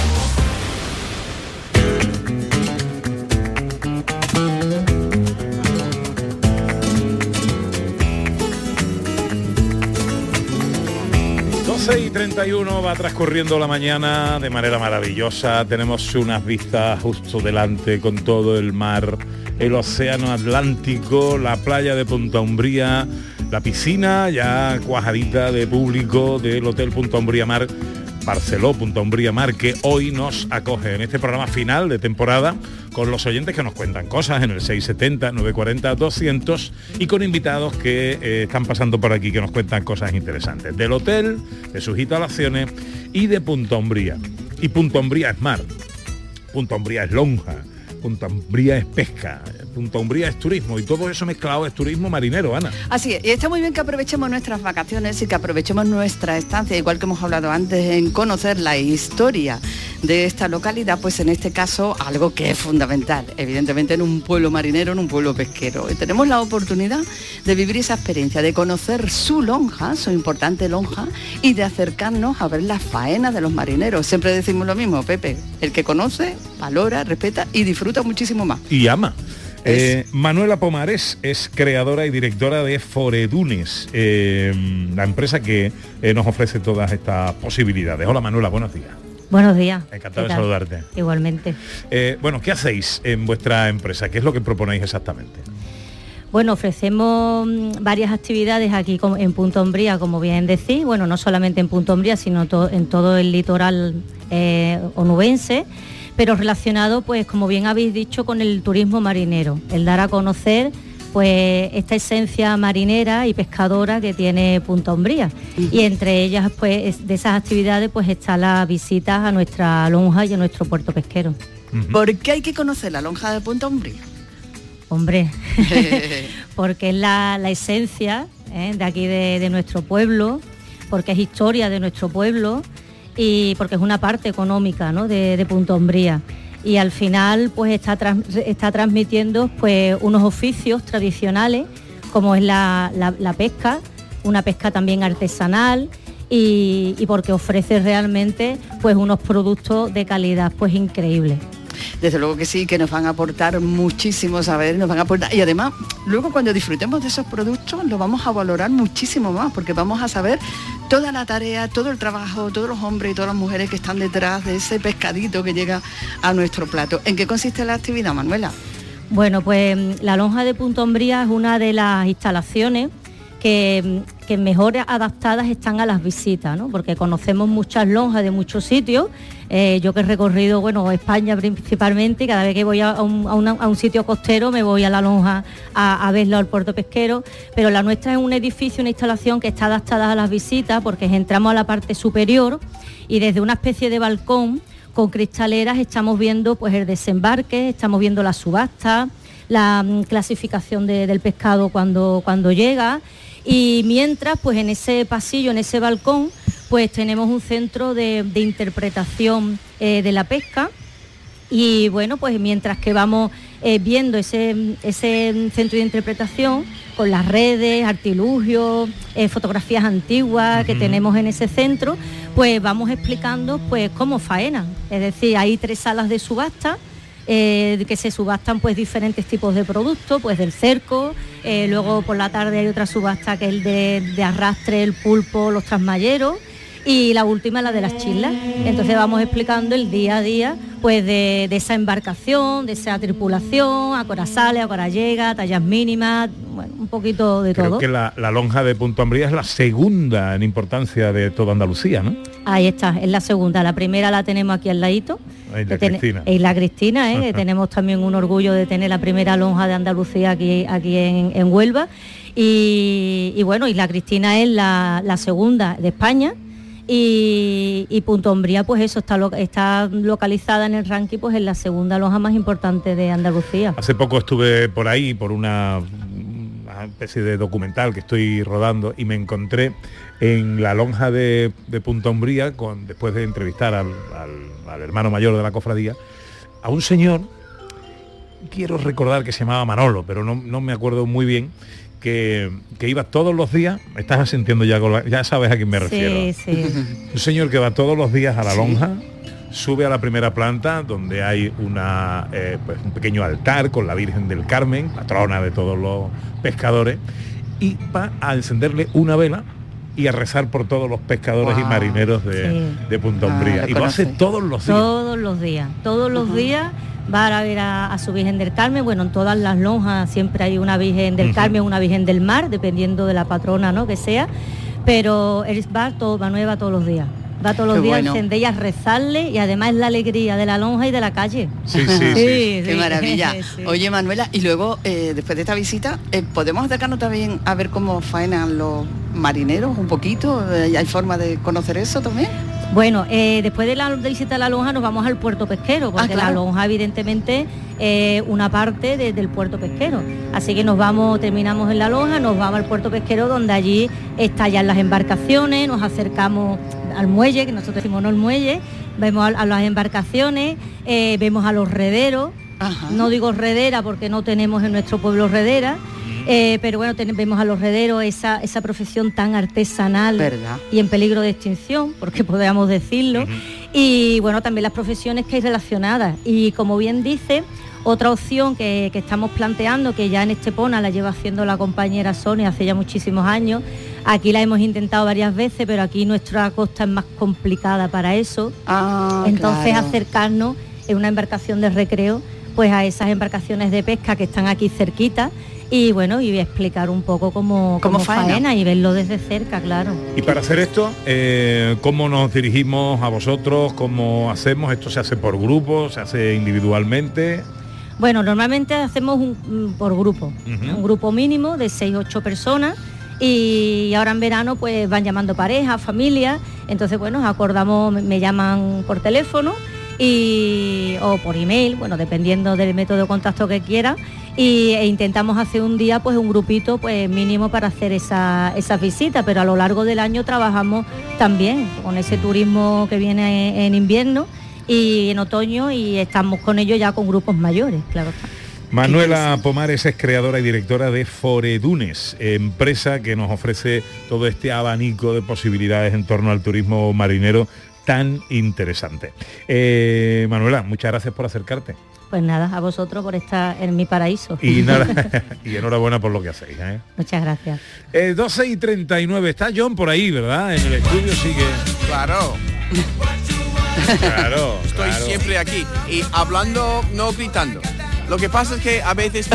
Y 31 va transcurriendo la mañana de manera maravillosa. Tenemos unas vistas justo delante con todo el mar, el océano Atlántico, la playa de Punta Umbría, la piscina ya cuajadita de público del Hotel Punta Umbría Mar, Barceló Punta Umbría Mar, que hoy nos acoge en este programa final de temporada con los oyentes que nos cuentan cosas en el 670 940 200 y con invitados que están pasando por aquí que nos cuentan cosas interesantes del hotel, de sus instalaciones y de Punta Umbría. Y Punta Umbría es mar, Punta Umbría es lonja, Punta Umbría es pesca, Punta Umbría es turismo y todo eso mezclado es turismo marinero, Ana. Así es, y está muy bien que aprovechemos nuestras vacaciones y que aprovechemos nuestra estancia, igual que hemos hablado antes, en conocer la historia de esta localidad, pues en este caso algo que es fundamental, evidentemente en un pueblo marinero, en un pueblo pesquero. Y tenemos la oportunidad de vivir esa experiencia, de conocer su lonja, su importante lonja, y de acercarnos a ver las faenas de los marineros. Siempre decimos lo mismo, Pepe, el que conoce, valora, respeta y disfruta muchísimo más. Y ama. Manuela Pomares es creadora y directora de Foredunes, la empresa que nos ofrece todas estas posibilidades. Hola Manuela, buenos días. Buenos días. Encantado de saludarte. Igualmente. Bueno, ¿qué hacéis en vuestra empresa? ¿Qué es lo que proponéis exactamente? Bueno, ofrecemos varias actividades aquí en Punta Umbría, como bien decís. Bueno, no solamente en Punta Umbría, sino en todo el litoral onubense, pero relacionado, pues como bien habéis dicho, con el turismo marinero, el dar a conocer pues esta esencia marinera y pescadora que tiene Punta Umbría. Y entre ellas, pues de esas actividades, pues está la visita a nuestra lonja y a nuestro puerto pesquero. ¿Por qué hay que conocer la lonja de Punta Umbría? Hombre, porque es la esencia de aquí de nuestro pueblo, porque es historia de nuestro pueblo y porque es una parte económica, ¿no?, de Punta Umbría. Y al final pues está transmitiendo pues unos oficios tradicionales como es la pesca, una pesca también artesanal y porque ofrece realmente pues unos productos de calidad pues increíbles. Desde luego que sí, que nos van a aportar muchísimo saber, nos van a aportar, y además luego cuando disfrutemos de esos productos lo vamos a valorar muchísimo más, porque vamos a saber toda la tarea, todo el trabajo, todos los hombres y todas las mujeres que están detrás de ese pescadito que llega a nuestro plato. ¿En qué consiste la actividad, Manuela? Bueno, pues la lonja de Punta Umbría es una de las instalaciones que mejor adaptadas están a las visitas, ¿no? Porque conocemos muchas lonjas de muchos sitios. Yo que he recorrido, bueno, España principalmente, y cada vez que voy a un sitio costero me voy a la lonja a verlo al puerto pesquero, pero la nuestra es un edificio, una instalación que está adaptada a las visitas, porque entramos a la parte superior y desde una especie de balcón con cristaleras estamos viendo pues el desembarque, estamos viendo la subasta, la clasificación del pescado cuando llega. Y mientras, pues en ese pasillo, en ese balcón, pues tenemos un centro de interpretación de la pesca. Y bueno, pues mientras que vamos viendo ese centro de interpretación con las redes, artilugios, fotografías antiguas que tenemos en ese centro, pues vamos explicando pues cómo faenan. Es decir, hay 3 salas de subasta, que se subastan pues diferentes tipos de productos, pues del cerco, luego por la tarde hay otra subasta que es el de arrastre, el pulpo, los trasmayeros, y la última la de las chislas. Entonces vamos explicando el día a día pues de esa embarcación, de esa tripulación, a qué hora sale, a qué hora llega, tallas mínimas, bueno, un poquito de todo. Creo que la lonja de Punta Umbría es la segunda en importancia de toda Andalucía, ¿no? Ahí está, es la segunda. La primera la tenemos aquí al ladito. Isla Cristina, que tenemos también un orgullo de tener la primera lonja de Andalucía aquí en Huelva. Y bueno, Isla Cristina es la segunda de España. Y Punta Umbría, pues eso, está localizada en el ranking, pues en la segunda lonja más importante de Andalucía. Hace poco estuve por ahí, por una especie de documental que estoy rodando, y me encontré en la lonja de Punta Umbría, después de entrevistar al hermano mayor de la cofradía, a un señor, quiero recordar que se llamaba Manolo, pero no me acuerdo muy bien, que iba todos los días, me estás asintiendo ya sabes a quién me refiero. Sí. Un señor que va todos los días a la lonja, sube a la primera planta donde hay pues un pequeño altar con la Virgen del Carmen, patrona de todos los pescadores, y va a encenderle una vela y a rezar por todos los pescadores y marineros de Punta Umbría. Y lo hace todos los días. Todos los días. Va a ver a su Virgen del Carmen. Bueno, en todas las lonjas siempre hay una Virgen del Carmen, una Virgen del Mar, dependiendo de la patrona, ¿no?, que sea. Pero él va nueva todos los días. Va todos los días a encender y a rezarle, y además es la alegría de la lonja y de la calle. Sí. Qué maravilla. Sí. Oye, Manuela, y luego, después de esta visita, ¿podemos acercarnos también a ver cómo faenan los marineros un poquito? ¿Hay forma de conocer eso también? Bueno, después de la visita a la lonja nos vamos al puerto pesquero, porque la lonja evidentemente es una parte del puerto pesquero. Así que terminamos en la lonja, nos vamos al puerto pesquero, donde allí estallan las embarcaciones, nos acercamos al muelle, que nosotros decimos no el muelle, vemos a las embarcaciones, vemos a los rederos. No digo redera porque no tenemos en nuestro pueblo redera. Pero bueno, vemos a los rederos, esa profesión tan artesanal, ¿verdad?, y en peligro de extinción, porque podríamos decirlo. Y bueno, también las profesiones que hay relacionadas. Y como bien dice, otra opción que estamos planteando, que ya en Estepona la lleva haciendo la compañera Sonia hace ya muchísimos años, aquí la hemos intentado varias veces, pero aquí nuestra costa es más complicada para eso. Entonces acercarnos en una embarcación de recreo pues a esas embarcaciones de pesca que están aquí cerquita, y bueno, y voy a explicar un poco cómo faena y verlo desde cerca, claro. Y para hacer esto, ¿cómo nos dirigimos a vosotros? ¿Cómo hacemos? ¿Esto se hace por grupo? ¿Se hace individualmente? Bueno, normalmente hacemos por grupo, un grupo mínimo de 6-8 personas, y ahora en verano pues van llamando parejas, familias, entonces bueno, acordamos, me llaman por teléfono o por email, bueno, dependiendo del método de contacto que quieran, e intentamos hacer un día pues un grupito pues mínimo para hacer esa visita, pero a lo largo del año trabajamos también con ese turismo que viene en invierno y en otoño, y estamos con ellos ya con grupos mayores, claro está. Manuela Pomares es creadora y directora de Foredunes, empresa que nos ofrece todo este abanico de posibilidades en torno al turismo marinero tan interesante. Manuela, muchas gracias por acercarte. Pues nada, a vosotros por estar en mi paraíso. Y nada, y enhorabuena por lo que hacéis. Muchas gracias. 12:39, está John por ahí, ¿verdad? En el estudio sigue. Claro. Claro. Estoy siempre aquí y hablando, no gritando. Lo que pasa es que a veces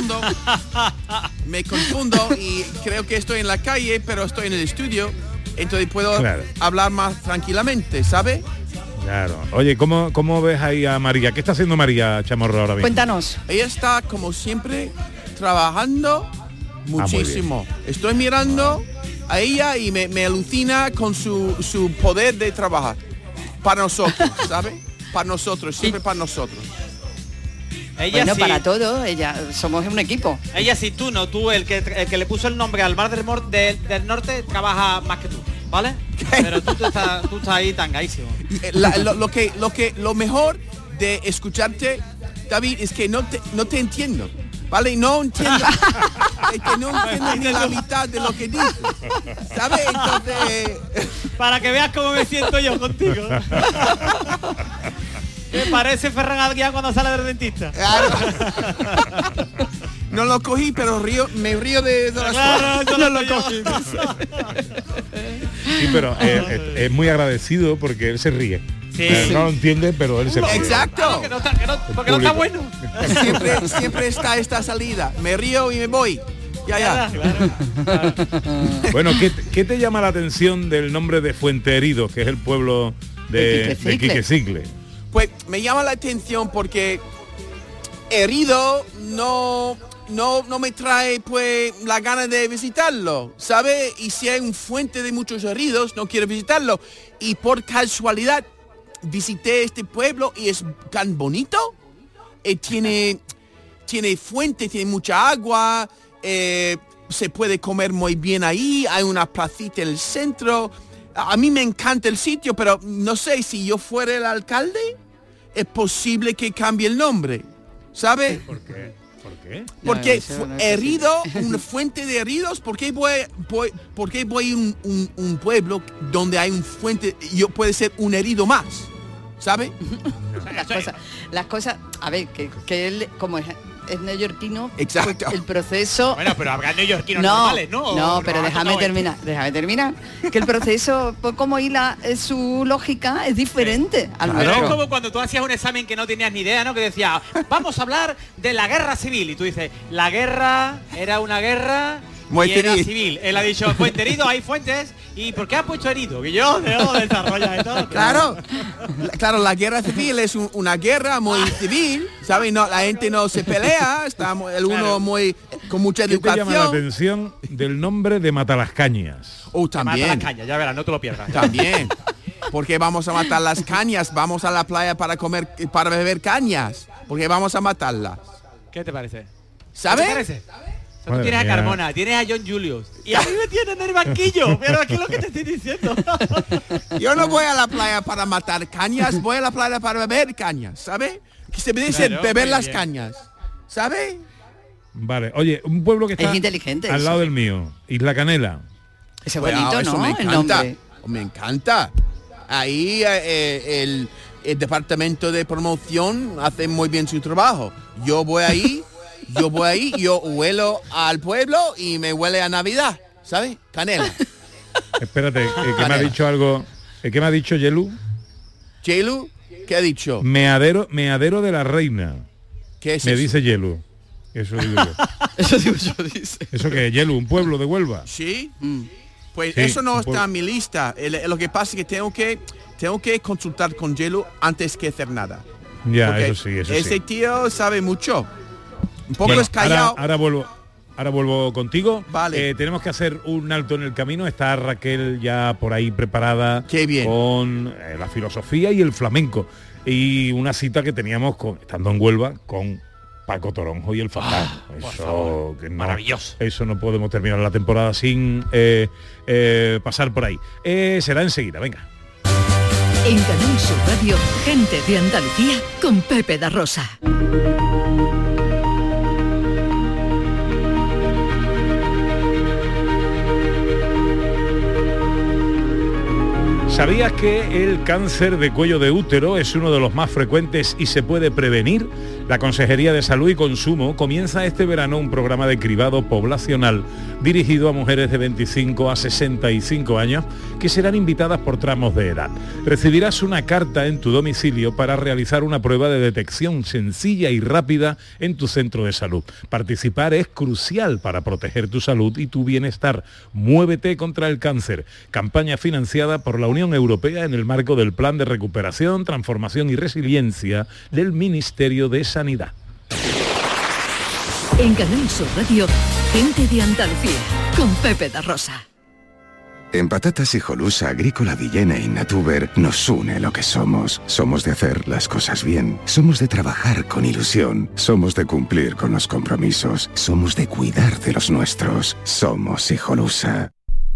me confundo y creo que estoy en la calle, pero estoy en el estudio, entonces puedo hablar más tranquilamente, ¿sabe? Claro. Oye, ¿cómo ves ahí a María? ¿Qué está haciendo María Chamorro ahora mismo? Cuéntanos. Ella está, como siempre, trabajando muchísimo. Estoy mirando a ella y me alucina con su poder de trabajar. Para nosotros, ¿sabe? Para nosotros, siempre para nosotros. Ella bueno, sí. Para todo, somos un equipo. Ella sí, tú no, tú el que le puso el nombre al Mar del Norte trabaja más que tú, ¿vale? Pero tú estás ahí tangadísimo. Lo mejor de escucharte, David, es que no te entiendo, ¿vale? No entiendo, es que no entiendo ni la mitad de lo que dices, ¿sabes? Entonces... Para que veas cómo me siento yo contigo. Me parece Ferran Adrià cuando sale del dentista. Claro. No lo cogí, pero me río de las cosas. Yo no lo cogí. Sí, pero es muy agradecido porque él se ríe. Sí. No lo entiende, pero él se ríe. Exacto. Porque no está bueno. Siempre está esta salida. Me río y me voy. Ya. Claro. Bueno, ¿qué te llama la atención del nombre de Fuente Herido, que es el pueblo de Quique Cicle? Pues me llama la atención porque herido no me trae pues la gana de visitarlo, ¿sabe? Y si hay un fuente de muchos heridos, no quiero visitarlo. Y por casualidad visité este pueblo y es tan bonito. Tiene fuente, tiene mucha agua, se puede comer muy bien ahí, hay una placita en el centro. A mí me encanta el sitio, pero no sé, si yo fuera el alcalde, es posible que cambie el nombre, ¿sabe? ¿Por qué? Porque herido, una fuente de heridos, ¿por qué voy a un pueblo donde hay un fuente, yo puede ser un herido más, ¿sabe? Las cosas, a ver, que él, como es neoyorquino, exacto. El proceso... Bueno, pero habrá neoyorquinos normales, ¿no? No, pero déjame terminar. Que el proceso, pues como su lógica es diferente al Pero nuestro. es como cuando tú hacías un examen que no tenías ni idea, ¿no? Que decía, vamos a hablar de la guerra civil. Y tú dices, la guerra era una guerra muy era civil. Él ha dicho, fuente herido, hay fuentes. ¿Y por qué has puesto herido? Que yo desarrollar y todo. Claro, la guerra civil es una guerra muy civil, ¿sabes? No, la gente no se pelea, está muy con mucha educación. ¿Qué te llama la atención del nombre de Matalascañas? También. Matalascañas, ya verás, no te lo pierdas. También. Porque vamos a matar las cañas, vamos a la playa para beber cañas, porque vamos a matarlas. ¿Qué te parece? ¿Sabes? ¿Qué te parece? O sea, tú tienes a Carmona, tienes a John Julius y a mí me tienen en el banquillo, pero aquí es lo que te estoy diciendo. Yo no voy a la playa para matar cañas, voy a la playa para beber cañas, ¿sabes? Que se me dice beber las cañas, ¿sabes? Vale, oye, un pueblo que está es inteligente, al lado del mío, Isla Canela. Ese bonito, eso ¿no? me encanta, me encanta. Ahí el departamento de promoción hace muy bien su trabajo. Yo voy ahí, yo huelo al pueblo y me huele a Navidad, ¿sabes? Canela. Espérate, que me ha dicho algo. ¿Qué me ha dicho Yelu? ¿Yelu? ¿Qué ha dicho? Meadero de la Reina. ¿Qué es me eso? Dice Yelu. Eso digo yo. Eso digo yo, dice. ¿Eso qué es, Yelu? ¿Un pueblo de Huelva? Sí. Pues sí, eso no está en mi lista. Lo que pasa es que tengo que consultar con Yelu antes que hacer nada. Ya, porque eso sí. Ese tío sabe mucho. Un poco es callado. Ahora vuelvo contigo. Vale. Tenemos que hacer un alto en el camino. Está Raquel ya por ahí preparada. Qué bien. Con la filosofía y el flamenco. Y una cita que teníamos estando en Huelva con Paco Toronjo y el Fantasma. Eso que no, maravilloso. Eso no podemos terminar la temporada sin pasar por ahí. Será enseguida, venga. En Canal Sur Radio, gente de Andalucía con Pepe da Rosa. ¿Sabías que el cáncer de cuello de útero es uno de los más frecuentes y se puede prevenir? La Consejería de Salud y Consumo comienza este verano un programa de cribado poblacional dirigido a mujeres de 25 a 65 años que serán invitadas por tramos de edad. Recibirás una carta en tu domicilio para realizar una prueba de detección sencilla y rápida en tu centro de salud. Participar es crucial para proteger tu salud y tu bienestar. Muévete contra el cáncer. Campaña financiada por la Unión Europea en el marco del Plan de Recuperación, Transformación y Resiliencia del Ministerio de Sanidad. En Canal Sur Radio, Gente de Andalucía, con Pepe da Rosa. En Patatas Hijolusa, Agrícola Villena y Natuber nos une lo que somos. Somos de hacer las cosas bien. Somos de trabajar con ilusión. Somos de cumplir con los compromisos. Somos de cuidar de los nuestros. Somos Hijolusa.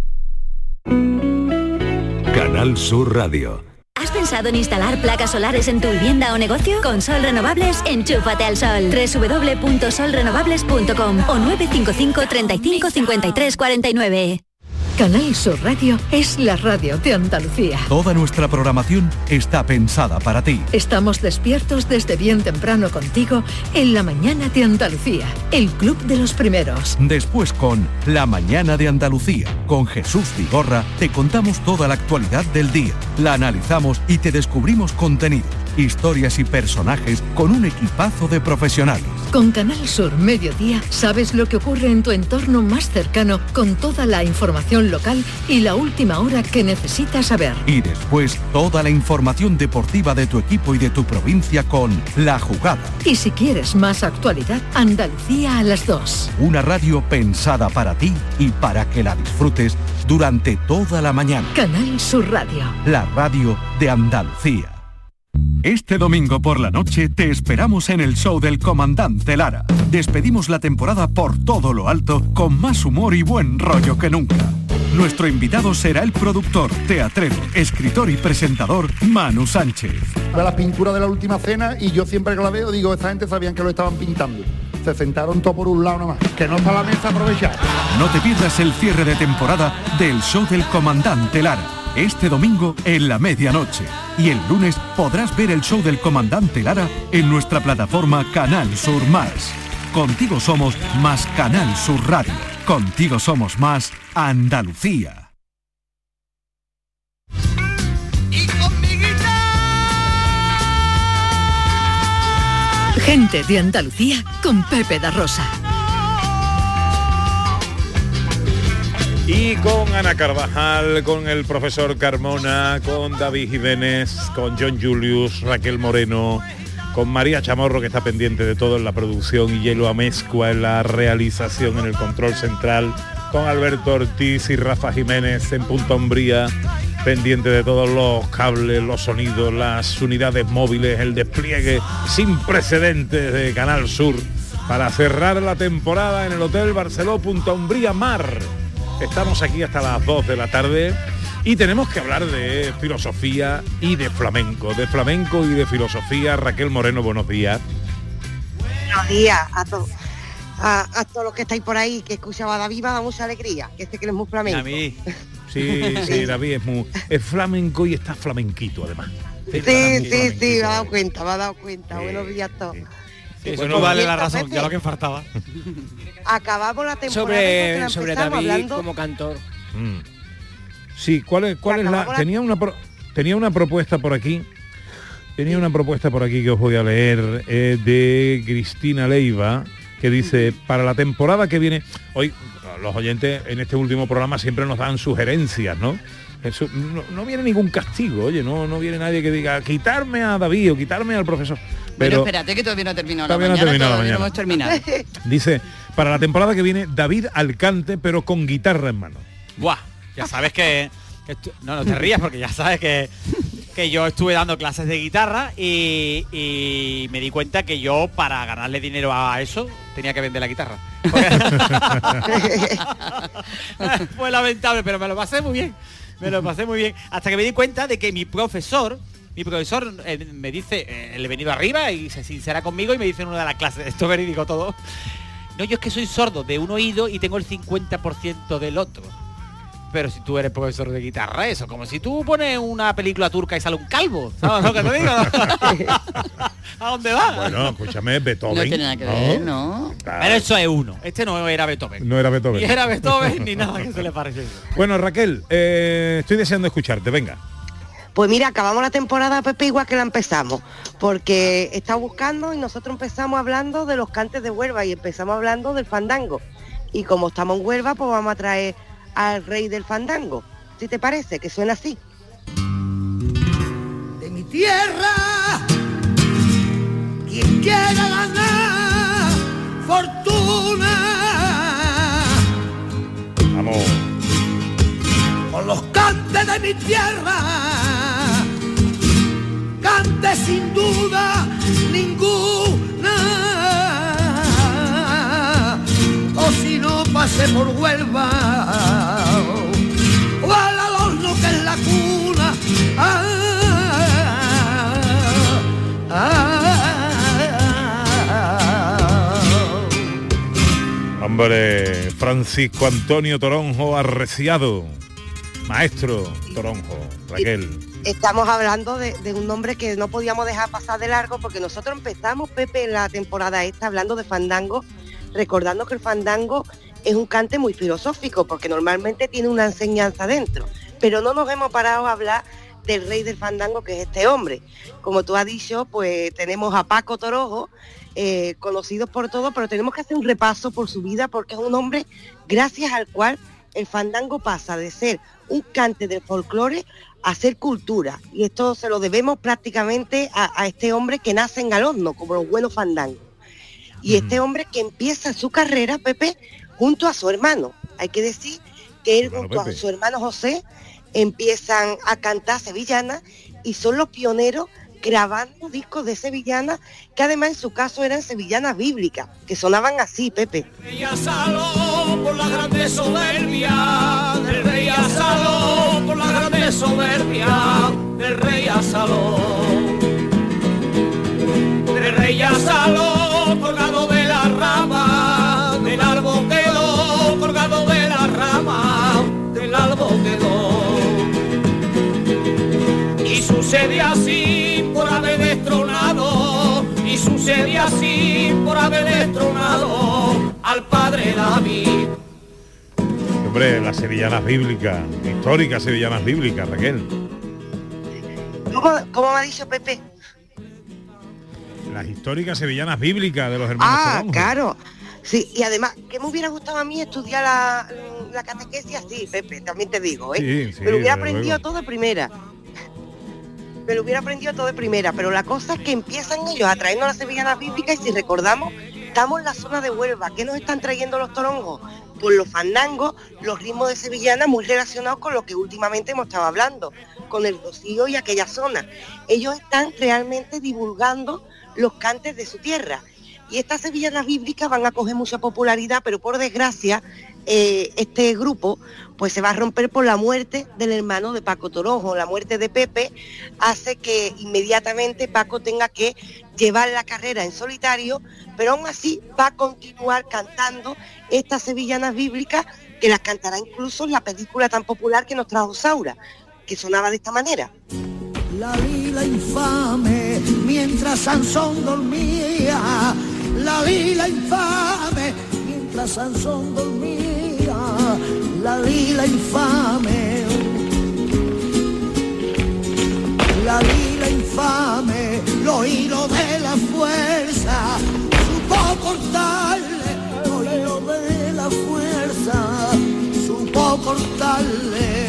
Canal Sur Radio. ¿Has pensado en instalar placas solares en tu vivienda o negocio? Con Sol Renovables, enchúfate al sol. www.solrenovables.com o 955 35 53 49. Canal Sur Radio es la radio de Andalucía. Toda nuestra programación está pensada para ti. Estamos despiertos desde bien temprano contigo en La Mañana de Andalucía, el club de los primeros. Después con La Mañana de Andalucía, con Jesús Vigorra, te contamos toda la actualidad del día, la analizamos y te descubrimos contenidos, historias y personajes con un equipazo de profesionales. Con Canal Sur Mediodía sabes lo que ocurre en tu entorno más cercano con toda la información local y la última hora que necesitas saber. Y después toda la información deportiva de tu equipo y de tu provincia con La Jugada. Y si quieres más actualidad, Andalucía a las 2. Una radio pensada para ti y para que la disfrutes durante toda la mañana. Canal Sur Radio. La radio de Andalucía. Este domingo por la noche te esperamos en el show del Comandante Lara. Despedimos la temporada por todo lo alto con más humor y buen rollo que nunca. Nuestro invitado será el productor, teatrero, escritor y presentador Manu Sánchez. De la pintura de La Última Cena y yo siempre que la veo digo, esta gente sabían que lo estaban pintando. Se sentaron todo por un lado nomás, que no está la mesa aprovechada. No te pierdas el cierre de temporada del show del Comandante Lara. Este domingo en la medianoche. Y el lunes podrás ver el show del Comandante Lara en nuestra plataforma Canal Sur Más. Contigo somos más Canal Sur Radio. Contigo somos más Andalucía. Gente de Andalucía con Pepe da Rosa. Y con Ana Carvajal, con el profesor Carmona, con David Jiménez, con John Julius, Raquel Moreno, con María Chamorro, que está pendiente de todo en la producción, y Hielo Amezcua en la realización, en el control central, con Alberto Ortiz y Rafa Jiménez en Punta Umbría, pendiente de todos los cables, los sonidos, las unidades móviles, el despliegue sin precedentes de Canal Sur para cerrar la temporada en el Hotel Barceló Punta Umbría Mar. Estamos aquí hasta las 2 de la tarde y tenemos que hablar de filosofía y de flamenco y de filosofía. Raquel Moreno, buenos días. Buenos días a todos. A todos los que estáis por ahí, que escuchaba a David, me da mucha alegría, que que es muy flamenco. David. Sí, David es flamenco y está flamenquito además. Sí, me ha dado cuenta. Buenos días a todos. Eso no vale la razón, ya lo que faltaba. Acabamos la temporada sobre David hablando... como cantor. Sí, ¿cuál es la? Tenía una propuesta por aquí. Tenía una propuesta por aquí que os voy a leer de Cristina Leiva, que dice, para la temporada que viene, hoy los oyentes en este último programa siempre nos dan sugerencias, ¿no? Eso, no viene ningún castigo, oye, no viene nadie que diga quitarme a David o quitarme al profesor. Pero espérate que todavía no ha terminado la mañana. Todavía no hemos terminado. Dice, para la temporada que viene, David al cante, pero con guitarra en mano. Buah, ya sabes que no te rías porque ya sabes que yo estuve dando clases de guitarra y me di cuenta que yo para ganarle dinero a eso tenía que vender la guitarra. Fue lamentable, pero me lo pasé muy bien. Hasta que me di cuenta de que mi profesor me dice, le he venido arriba y se sincera conmigo y me dice en una de las clases, esto es verídico todo, no, yo es que soy sordo de un oído y tengo el 50% del otro. Pero si tú eres profesor de guitarra, eso, como si tú pones una película turca y sale un calvo, ¿sabes lo que te digo? ¿A dónde va? Bueno, escúchame, Beethoven. No tiene nada que ver, ¿no? Claro. Pero eso es uno. Este no era Beethoven. No era Beethoven. Ni era Beethoven ni nada que se le pareciese. Bueno, Raquel, estoy deseando escucharte, venga. Pues mira, acabamos la temporada, Pepe, igual que la empezamos, porque he estado buscando y nosotros empezamos hablando de los cantes de Huelva y empezamos hablando del fandango. Y como estamos en Huelva, pues vamos a traer al rey del fandango. ¿Sí te parece? Que suena así. De mi tierra, quien quiera ganar fortuna, vamos, con los cantes de mi tierra, cante sin duda ninguna, o si no pase por Huelva, o al horno que es la cuna. Hombre, Francisco Antonio Toronjo Arreciado, maestro Toronjo, Raquel. Estamos hablando de un nombre que no podíamos dejar pasar de largo, porque nosotros empezamos, Pepe, en la temporada esta hablando de fandango, recordando que el fandango es un cante muy filosófico, porque normalmente tiene una enseñanza dentro, pero no nos hemos parado a hablar del rey del fandango, que es este hombre. Como tú has dicho, pues tenemos a Paco Toronjo, conocidos por todos, pero tenemos que hacer un repaso por su vida, porque es un hombre gracias al cual el fandango pasa de ser un cante del folclore a ser cultura, y esto se lo debemos prácticamente a este hombre que nace en Galozno, como los buenos fandangos. Y este hombre que empieza su carrera, Pepe, junto a su hermano. Hay que decir que él, junto a su hermano José, empiezan a cantar sevillanas y son los pioneros grabando discos de sevillanas, que además en su caso eran sevillanas bíblicas, que sonaban así, Pepe. Rey Asaló por la grande soberbia del rey Asaló, por la grande soberbia del rey Asaló, del rey Asaló, colgado de la rama del árbol quedó, colgado de la rama del árbol quedó, y sucede así por haber destronado, y sucede así por haber destronado al padre David. Hombre, las sevillanas bíblicas, históricas sevillanas bíblicas, Raquel. ¿Cómo me ha dicho Pepe? Las históricas sevillanas bíblicas de los hermanos Toronjo. Claro. Sí, y además, que me hubiera gustado a mí estudiar la catequesis así, Pepe, también te digo, ¿eh? Sí, me lo hubiera desde aprendido luego. todo de primera. Me lo hubiera aprendido todo de primera, pero la cosa es que empiezan ellos a traernos las sevillanas bíblicas, y si recordamos, estamos en la zona de Huelva. ¿Qué nos están trayendo los toronjos? Pues los fandangos, los ritmos de sevillana muy relacionados con lo que últimamente hemos estado hablando, con el Rocío y aquella zona. Ellos están realmente divulgando los cantes de su tierra. Y estas sevillanas bíblicas van a coger mucha popularidad, pero por desgracia este grupo pues se va a romper por la muerte del hermano de Paco Toronjo. La muerte de Pepe hace que inmediatamente Paco tenga que llevar la carrera en solitario, pero aún así va a continuar cantando estas sevillanas bíblicas, que las cantará incluso en la película tan popular que nos trajo Saura, que sonaba de esta manera. La lila infame mientras Sansón dormía, la lila infame mientras Sansón dormía, la lila infame, la lila infame, los hilos de la fuerza, supo cortarle, los hilos de la fuerza, supo cortarle.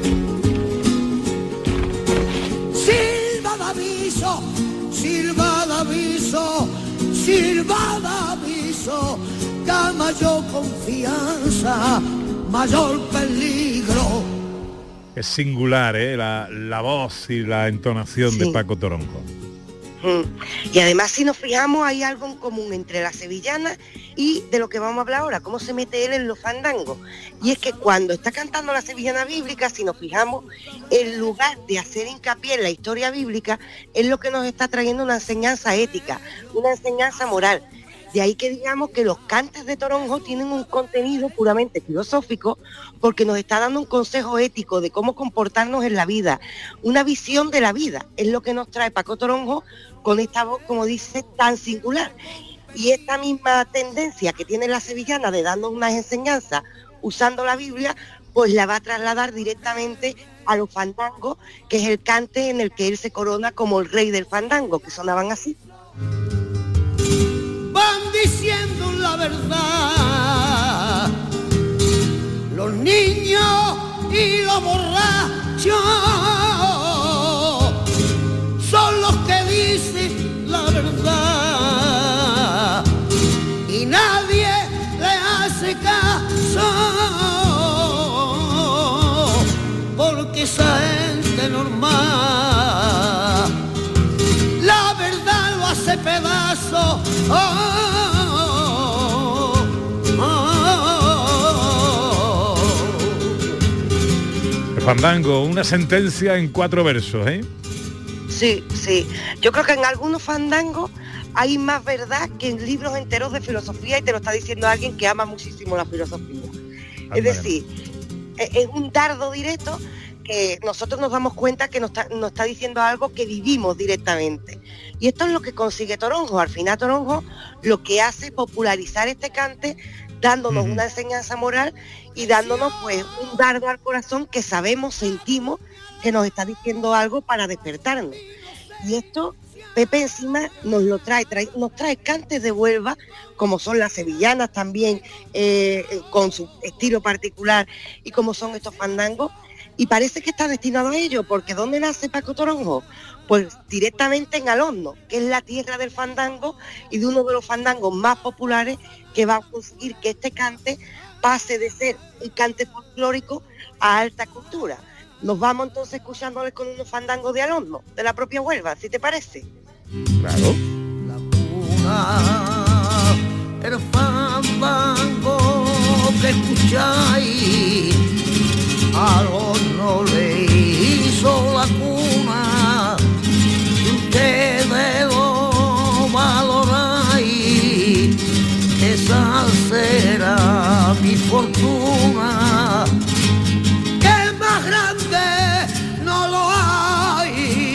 Silba de aviso, silba de aviso, silba de aviso, que a mayor confianza, mayor peligro. Es singular, la voz y la entonación de Paco Toronjo. Y además, si nos fijamos, hay algo en común entre la sevillana y de lo que vamos a hablar ahora, cómo se mete él en los fandangos. Y es que cuando está cantando la sevillana bíblica, si nos fijamos, en lugar de hacer hincapié en la historia bíblica, es lo que nos está trayendo una enseñanza ética, una enseñanza moral. De ahí que digamos que los cantes de Toronjo tienen un contenido puramente filosófico, porque nos está dando un consejo ético de cómo comportarnos en la vida, una visión de la vida, es lo que nos trae Paco Toronjo con esta voz, como dice, tan singular. Y esta misma tendencia que tiene la sevillana de darnos unas enseñanzas usando la Biblia, pues la va a trasladar directamente a los fandangos, que es el cante en el que él se corona como el rey del fandango, que sonaban así. Van diciendo la verdad los niños y los borrachos, son los que dicen la verdad y nadie le hace caso, porque esa gente normal la verdad lo hace pedazo. El fandango, una sentencia en 4 versos, ¿eh? Sí, sí. Yo creo que en algunos fandangos hay más verdad que en libros enteros de filosofía, y te lo está diciendo alguien que ama muchísimo la filosofía. Es decir, es un dardo directo que nosotros nos damos cuenta que nos está diciendo algo que vivimos directamente. Y esto es lo que consigue Toronjo. Al final Toronjo lo que hace es popularizar este cante, dándonos una enseñanza moral y dándonos pues un dardo al corazón que sabemos, sentimos que nos está diciendo algo para despertarnos. Y esto Pepe encima nos lo trae cantes de Huelva, como son las sevillanas también, con su estilo particular, y como son estos fandangos, y parece que está destinado a ello, porque ¿dónde nace Paco Toronjo? Pues directamente en Alonso, que es la tierra del fandango y de uno de los fandangos más populares, que va a conseguir que este cante pase de ser un cante folclórico a alta cultura. Nos vamos entonces escuchándoles con unos fandangos de Alonso, de la propia Huelva, ¿sí te parece? Claro. El fandango que escucháis, Alonso le hizo la cuna, y ustedes lo valoráis, esa será mi fortuna, que más grande no lo hay.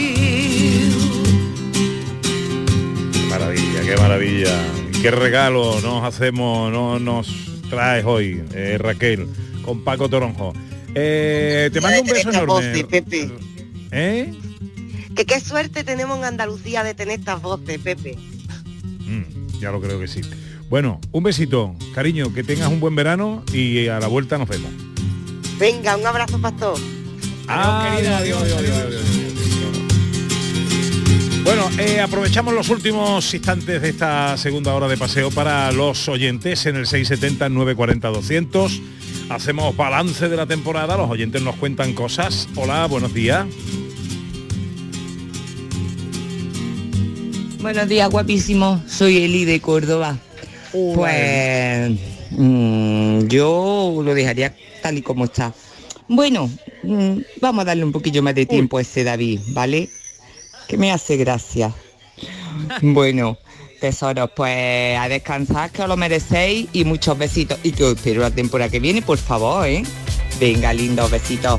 Qué maravilla, qué regalo nos traes hoy, Raquel, con Paco Toronjo. Te mando un beso enorme. Voces, Pepe. ¿Eh? Que qué suerte tenemos en Andalucía de tener estas voces, Pepe. Ya lo creo que sí. Bueno, un besito, cariño, que tengas un buen verano y a la vuelta nos vemos. Venga, un abrazo para todos. Adiós. Bueno, aprovechamos los últimos instantes de esta segunda hora de paseo para los oyentes en el 670-940-200. Hacemos balance de la temporada, los oyentes nos cuentan cosas. Hola, buenos días. Buenos días, guapísimo. Soy Eli de Córdoba. Pues yo lo dejaría tal y como está. Bueno, vamos a darle un poquillo más de tiempo a ese David, ¿vale? Que me hace gracia. Bueno, tesoros, pues a descansar, que os lo merecéis, y muchos besitos. Y que os espero la temporada que viene, por favor, ¿eh? Venga, lindos besitos.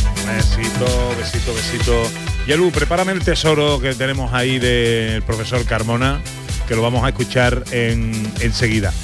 Besito. Yelu, prepárame el tesoro que tenemos ahí del profesor Carmona, que lo vamos a escuchar enseguida.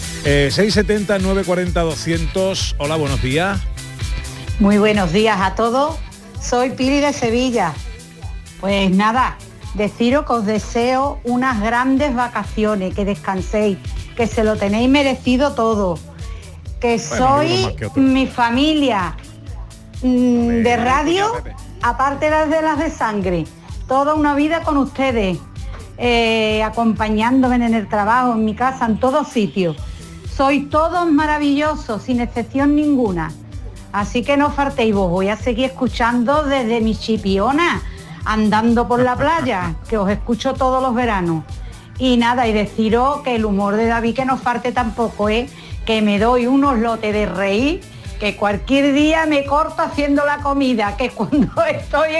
670-940-200. Hola, buenos días. Muy buenos días a todos. Soy Pili de Sevilla. Pues nada, deciros que os deseo unas grandes vacaciones, que descanséis, que se lo tenéis merecido todo, que sois mi familia de radio, aparte de las de sangre, toda una vida con ustedes, acompañándome en el trabajo, en mi casa, en todos sitios. Sois todos maravillosos, sin excepción ninguna. Así que no faltéis, vos voy a seguir escuchando desde mi chipiona, andando por la playa, que os escucho todos los veranos. Y nada, y deciros que el humor de David que no falte tampoco, que me doy unos lotes de reír, que cualquier día me corto haciendo la comida, que cuando estoy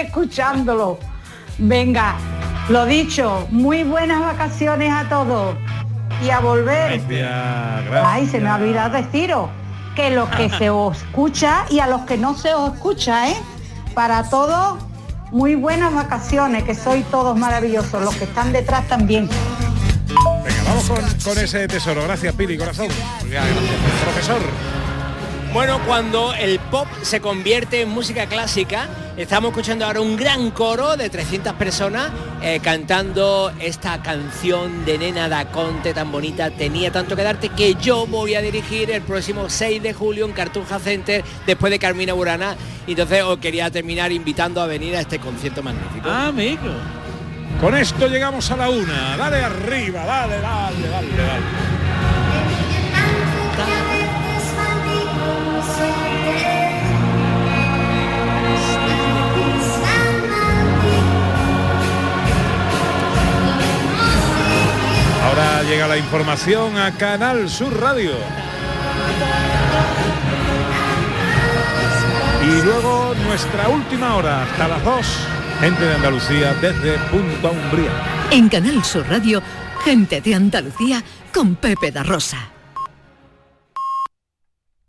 escuchándolo. Venga, lo dicho, muy buenas vacaciones a todos. y a volver. Gracias. Ay, se me ha olvidado deciros que los que se os escucha y a los que no se os escucha, para todos, muy buenas vacaciones, que sois todos maravillosos, los que están detrás también. Venga, vamos con ese tesoro. Gracias, Pili, corazón. Gracias, profesor. Bueno, cuando el pop se convierte en música clásica, estamos escuchando ahora un gran coro de 300 personas cantando esta canción de Nena da Conte tan bonita, Tenía tanto que darte, que yo voy a dirigir el próximo 6 de julio en Cartuja Center después de Carmina Burana. Entonces os quería terminar invitando a venir a este concierto magnífico. Amigo. Con esto llegamos a la 1. Dale arriba, dale. Ahora llega la información a Canal Sur Radio. Y luego nuestra última hora, hasta las 2, gente de Andalucía desde Punta Umbría. En Canal Sur Radio, gente de Andalucía con Pepe da Rosa.